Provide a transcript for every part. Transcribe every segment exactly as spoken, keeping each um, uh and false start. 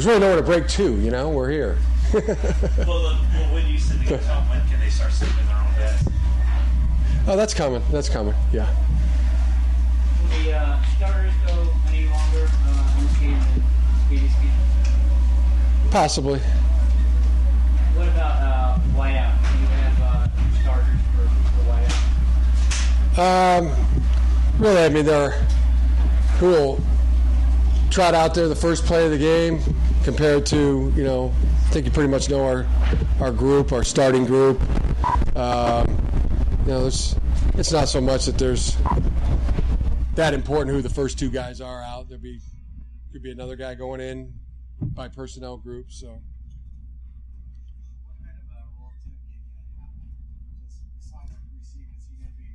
there's really nowhere to break to. You know, we're here. well, the, well, when you sit at home, when can they start sitting in their own beds? Oh, that's coming. That's coming. Yeah. Will the uh, starters go any longer uh, on this game than previous games? Possibly. What about uh, whiteout? Do you have uh, starters for, for whiteout? Um, really, I mean, they're who will trot out there the first play of the game compared to, you know, I think you pretty much know our our group, our starting group. Um, you know, it's it's not so much that there's that important who the first two guys are out. There'll be could be another guy going in by personnel group. So. What kind of a role to the game going to have? Just besides receiving, is he going to be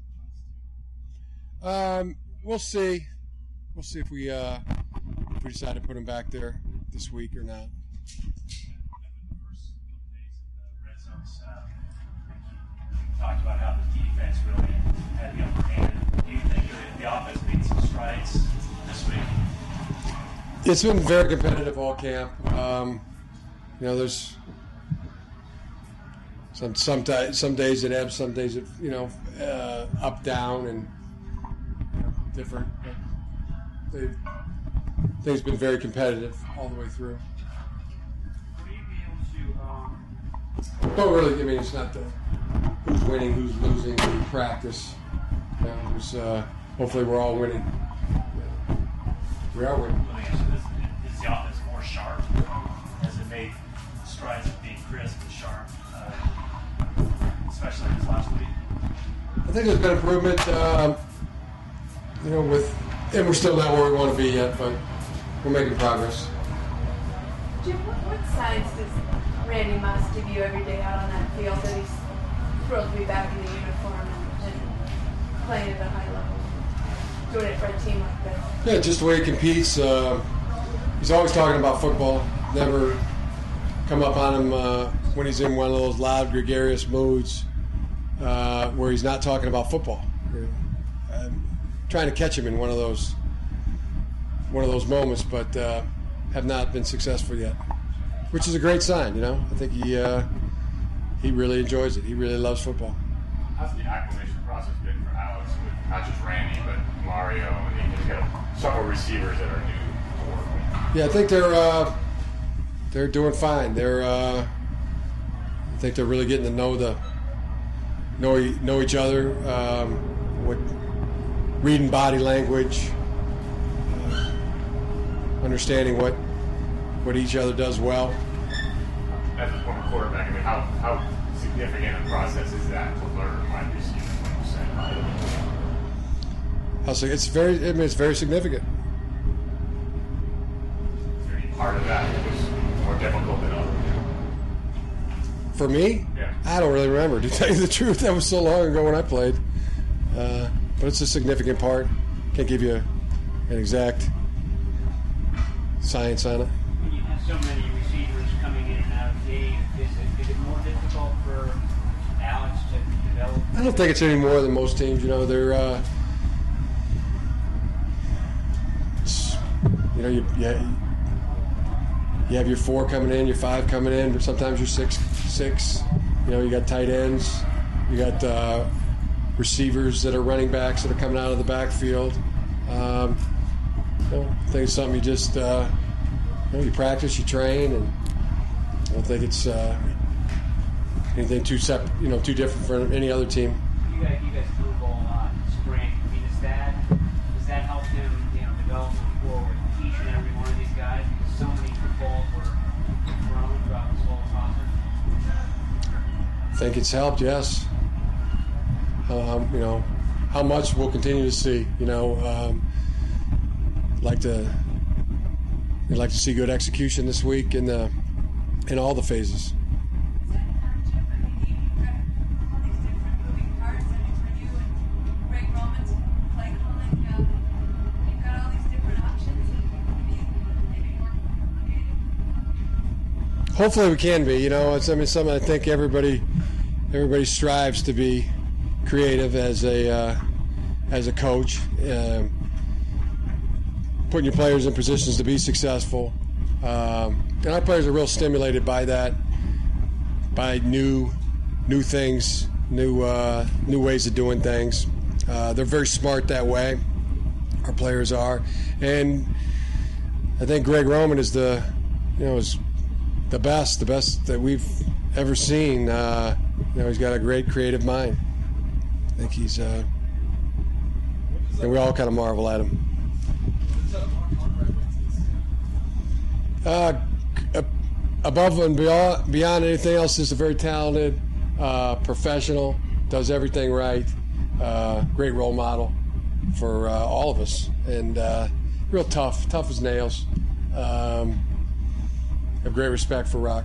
your defensive class too? Um, we'll see. We'll see if we uh, if we decide to put him back there this week or not. Talked about how the defense really had the upper hand. Do you think the offense made some strides this week? It's been very competitive all camp. Um, you know, there's some some di- some days it ebbs, some days it you know uh, up down and you know, different. But they things been very competitive all the way through. Will you be able to? Um, Don't really. I mean, it's not the who's winning, who's losing, who practice. You know, there's, uh, hopefully, we're all winning. Yeah. We are winning. Let me ask you this: is the offense more sharp? Has it made strides of being crisp and sharp, uh, especially this last week? I think there's been improvement. Um, you know, with and we're still not where we want to be yet, but we're making progress. Jim, what, what signs does Randy Moss give you every day out on that field that he's thrilled to be back in the uniform and, and playing at a high level, doing it for a team like this? Yeah, just the way he competes. Uh, he's always talking about football. Never come up on him uh, when he's in one of those loud, gregarious moods uh, where he's not talking about football. You know, I'm trying to catch him in one of those one of those moments, but uh, have not been successful yet, which is a great sign. You know, I think he uh, he really enjoys it. He really loves football. How's the acclimation process been for Alex with not just Randy but Mario, and he's got several receivers that are new to work with? Yeah, I think they're uh, they're doing fine. They're uh, I think they're really getting to know the know e- know each other. Um, what reading body language, uh, understanding what what each other does well. As a former quarterback, I mean, how how significant a process is that to learn wide receiver when you say? I'll say it's very I mean, it's very significant. Is there any part of that that was more difficult than others? For me, Yeah. I don't really remember, to tell you the truth. That was so long ago when I played. Uh, but it's a significant part. Can't give you an exact science on it. when you have so many receivers coming in and out of the game, is it, is it more difficult for Alex to develop? I don't think it's any more than most teams. You know, they're, uh, it's, you know, you, you, you have your four coming in, your five coming in, but sometimes you're six, six. You know, you got tight ends, you got uh, receivers that are running backs that are coming out of the backfield. Um, you know, I think it's something you just, uh, you know, you practice, you train, and I don't think it's uh, anything too sep- you know, too different from any other team. You guys, you guys threw the ball a lot in spring. I mean, does that does that help him, you know, develop moving forward with each and every one of these guys? Because so many footballs were thrown throughout this whole process. I think it's helped, yes. Um, you know, how much we'll continue to see. You know, um, like to we'd like to see good execution this week in the in all the phases. Hopefully we can be. You know, it's I mean something I think everybody everybody strives to be creative as a uh, as a coach, um, putting your players in positions to be successful. Um, and our players are real stimulated by that, by new, new things, new, uh, new ways of doing things. Uh, they're very smart that way. Our players are, and I think Greg Roman is the, you know, is the best, the best that we've ever seen. Uh, you know, he's got a great creative mind. I think he's, uh, and we all kind of marvel at him. Uh, above and beyond, beyond anything else, is a very talented uh, professional, does everything right, uh, great role model for uh, all of us, and uh, real tough, tough as nails. Um, have great respect for Rock.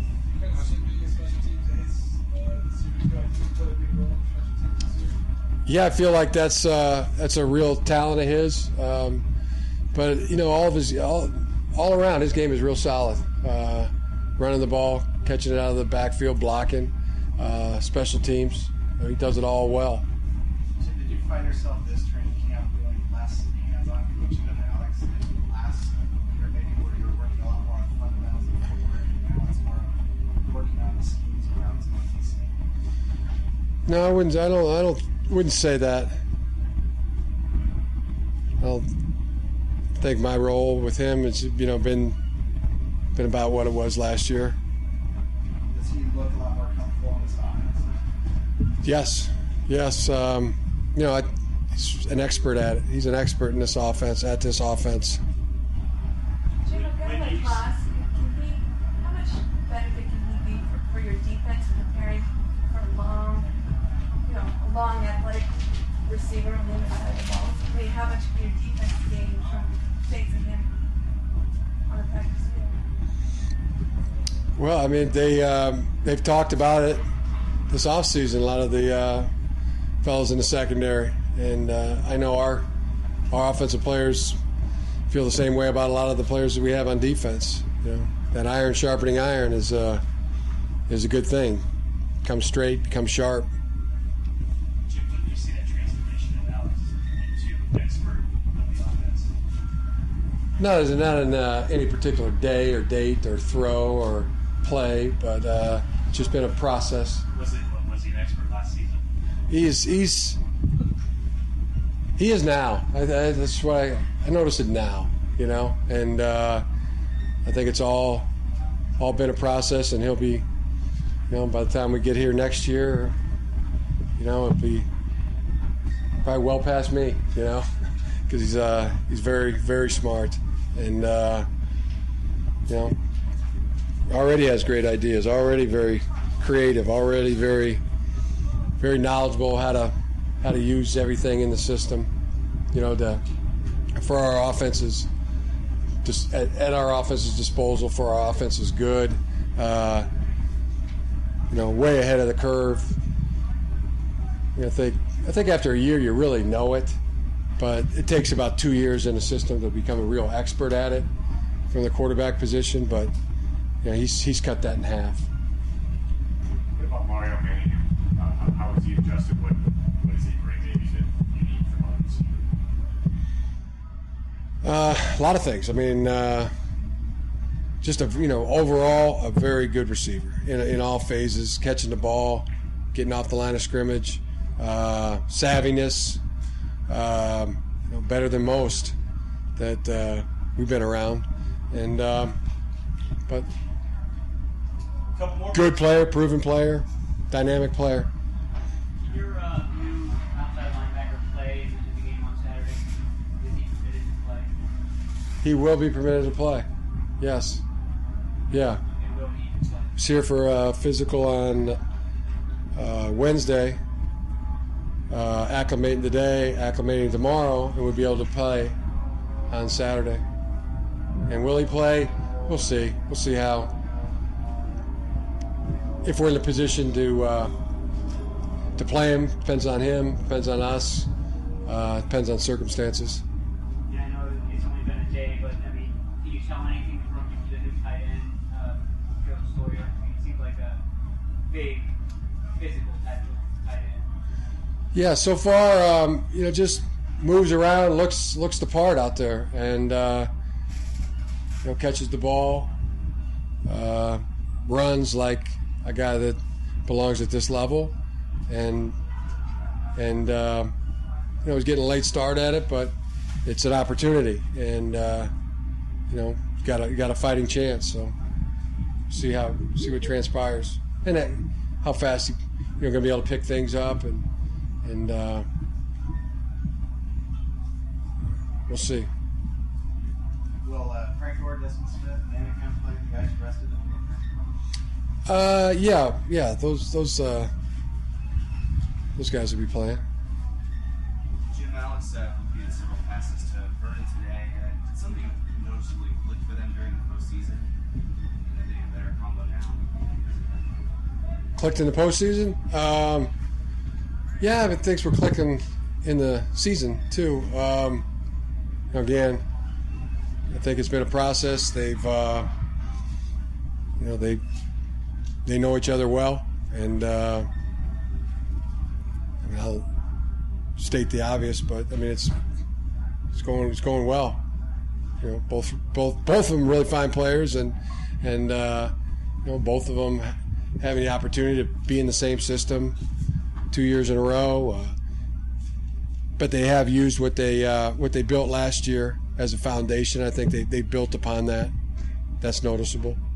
Yeah, I feel like that's uh, that's a real talent of his, um, but you know, all of his all. All around, his game is real solid. Uh, running the ball, catching it out of the backfield, blocking, uh, special teams. You know, he does it all well. So did you find yourself this training camp doing less hands-on coaching than Alex did last year, maybe where you were working a lot more on fundamentals of footwork, and now it's more of working on the schemes around some of these things? No, I wouldn't. I don't. I don't. Wouldn't say that. I'll. I think my role with him has, you know, been been about what it was last year. Does he look a lot more comfortable in his offense? Yes, yes. Um, you know, I, he's an expert at it. He's an expert in this offense, at this offense. Jim, a guy like Haas, can he, how much benefit can he be for, for your defense preparing for a long, you know, a long athletic receiver on the other side of the ball? I mean, how much can your defense gain from facing him on the practice field? Well, I mean, they um, they've talked about it this offseason, a lot of the uh, fellows in the secondary, and uh, I know our our offensive players feel the same way about a lot of the players that we have on defense. You know, that iron sharpening iron is uh, is a good thing. Come straight, come sharp. Jim, when you see that transformation in Alex into expert of the offense? Not as not in uh, any particular day or date or throw or play, but uh, it's just been a process. Was it was he an expert last season? He's he's he is now. I, I, that's why I, I notice it now, you know, and uh, I think it's all all been a process, and he'll be, you know, by the time we get here next year, you know, it'll be probably well past me, you know, because he's uh, he's very very smart, and uh, you know, already has great ideas, already very creative, already very very knowledgeable how to how to use everything in the system, you know, to for our offenses, just at, at our offense's disposal for our offense is good. Uh, you know, way ahead of the curve. You know, I think I think after a year you really know it, but it takes about two years in the system to become a real expert at it from the quarterback position. But you know, he's he's cut that in half. What about Mario Manning? Uh, how, how has he adjusted? What what does he bring maybe that you need from others? Uh, a lot of things. I mean, uh, just a you know overall a very good receiver in in all phases, catching the ball, getting off the line of scrimmage, uh, savviness, um, you know, better than most that uh, we've been around, and um, but Couple more. good player, proven player, dynamic player. Your uh, new outside linebacker plays in the game on Saturday. Is he permitted to play? He will be permitted to play. Yes. Yeah. And will he play? He's here for uh, physical on uh, Wednesday, uh, acclimating today, acclimating tomorrow, and we'll be able to play on Saturday. And will he play? We'll see. We'll see how. If we're in the position to uh, to play him, depends on him, depends on us, uh, depends on circumstances. Yeah, I know it's only been a day, but I mean, can you tell anything from the new tight end, uh, Joe Sawyer? I mean, it seems like a big physical type of tight end. Yeah, so far, um, you know, just moves around, looks looks the part out there, and uh, you know, catches the ball, uh, runs like a guy that belongs at this level, and and uh, you know, he's getting a late start at it, but it's an opportunity, and uh, you know, got a got a fighting chance. So see how see what transpires, and that, how fast he, you know, going to be able to pick things up, and and uh, we'll see. Will uh, Frank Gore, Desmond Smith, and Manningham play the guys rested in the Uh, yeah, yeah, those those uh, those guys will be playing. Jim, Alex uh, completed several passes to Vernon today. Uh, did something noticeably click for them during the postseason? And then they have a better combo now. Clicked in the postseason. Um, yeah, but things were clicking in the season too. Um, again, I think it's been a process. They've, uh, you know, they they know each other well, and uh, I mean, I'll state the obvious, but I mean, it's it's going it's going well. You know, both both both of them really fine players, and and uh, you know, both of them having the opportunity to be in the same system two years in a row. Uh, but they have used what they uh, what they built last year as a foundation. I think they, they built upon that. That's noticeable.